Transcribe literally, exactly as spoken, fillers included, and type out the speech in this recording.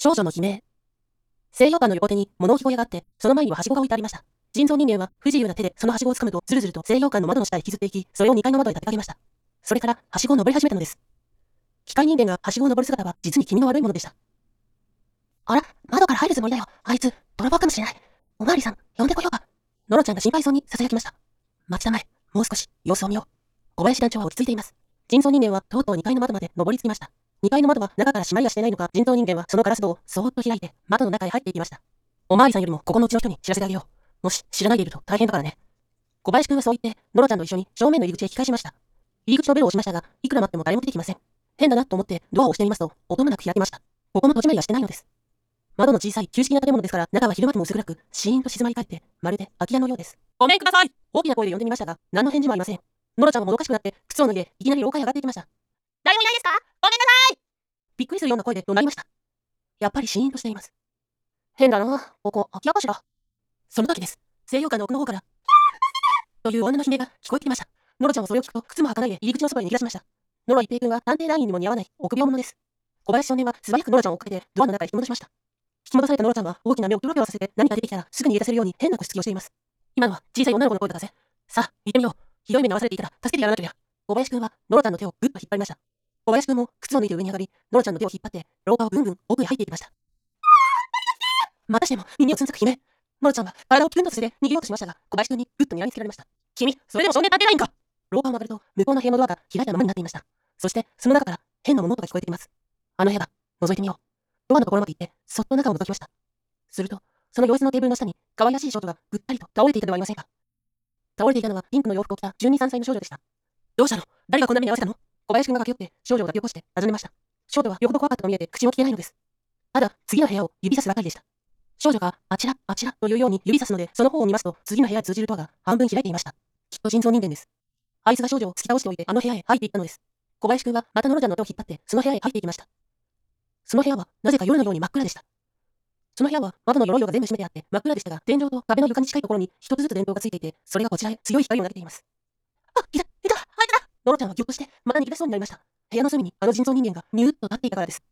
少女の悲鳴。西洋館の横手に物置小屋があって、その前にははしごが置いてありました。人造人間は不自由な手でそのはしごを掴むと、ずるずると西洋館の窓の下へ引きずっていき、それをにかいの窓へ立てかけました。それから、はしごを登り始めたのです。機械人間がはしごを登る姿は、実に気味の悪いものでした。あら、窓から入るつもりだよ。あいつ、泥棒かもしれない。おまわりさん、呼んでこようか。ノロちゃんが心配そうに囁きました。待ちたまえ、もう少し、様子を見よう。小林団長は落ち着いています。人造人間はとうとうにかいの窓まで登りつきました。にかいの窓は中から閉まりはしてないのか、人造人間はそのガラス戸をそーっと開いて窓の中へ入っていきました。おまわりさんよりもここのうちの人に知らせてあげよう。もし知らないでいると大変だからね。小林くんはそう言って、ノロちゃんと一緒に正面の入り口へ引き返しました。入り口のベルを押しましたが、いくら待っても誰も出てきません。変だなと思ってドアを押してみますと、音もなく開きました。ここも戸締まりはしてないのです。窓の小さい旧式な建物ですから、中は昼間でも薄暗く、シーンと静まり返って、まるで空き家のようです。ごめんください。大きな声で呼んでみましたが、何の返事もありません。ノロちゃんはもどかしくなって、靴を脱いで、いきなり廊下へ上がっていきました。誰もいないですか？ごめんなさい。びっくりするような声で怒鳴りました。やっぱりシーンとしています。変だな。ここ、空き家かしら。その時です。西洋館の奥の方から、という女の悲鳴が聞こえてきました。ノロちゃんはそれを聞くと、靴も履かないで入り口の外へ逃げ出しました。ノロ一平君は探偵団員にも似合わない臆病者です。小林少年は素早くノロちゃんを追っかけて、ドアの中へ引き戻しました。引き戻されたノロちゃんは大きな目をピョロピョロさせて、何か出てきたらすぐに逃げ出せるように変な腰つきをしています。今のは小さい女の子の声だぜ。さあ、行ってみよう。ひどい目に遭わされていたら助けてやらなければ。小林君はノロちゃんの手をぐっと引っ張りました。小林君も靴を脱いで上に上がり、ノロちゃんの手を引っ張って廊下をぐんぐん奥へ入っていきました。またしても耳をつんつく悲鳴。ノロちゃんは体をピクンとさせて逃げようとしましたが、小林君にぐっと睨みつけられました。君、それでも少年探偵団員か。廊下を曲がると、向こうの部屋のドアが開いたままになっていました。そして、その中から変な物音が聞こえてきます。あの部屋だ。覗いてみよう。ドアのところまで行って、そっと中を覗きました。すると、その様子のテーブルの下に、可愛らしい少女がぐったりと倒れていたではありませんか。倒れていたのはピンクの洋服を着たじゅうに、さんさいの少女でした。どうしたの？誰がこんな目に遭わせたの？小林君が駆け寄って少女を抱き起こして尋ねました。少女はよほど怖かったと見えて口も聞けないのです。ただ、次の部屋を指さすばかりでした。少女があちら、あちらというように指さすので、その方を見ますと、次の部屋へ通じるドアが半分開いていました。きっと人造人間です。あいつが少女を突き倒しておいて、あの部屋へ入っていったのです。小林君はまたノロちゃんの手を引っ張って、その部屋へ入っていきました。その部屋は、なぜか夜のように真っ暗でした。その部屋は窓の鎧が全部閉めてあって真っ暗でしたが、天井と壁の床に近いところに一つずつ電灯がついていて、それがこちらへ強い光を投げています。あ、いた、いた、あいただ。ノロちゃんはぎょっとして、また逃げ出しそうになりました。部屋の隅にあの人造人間がニューッと立っていたからです。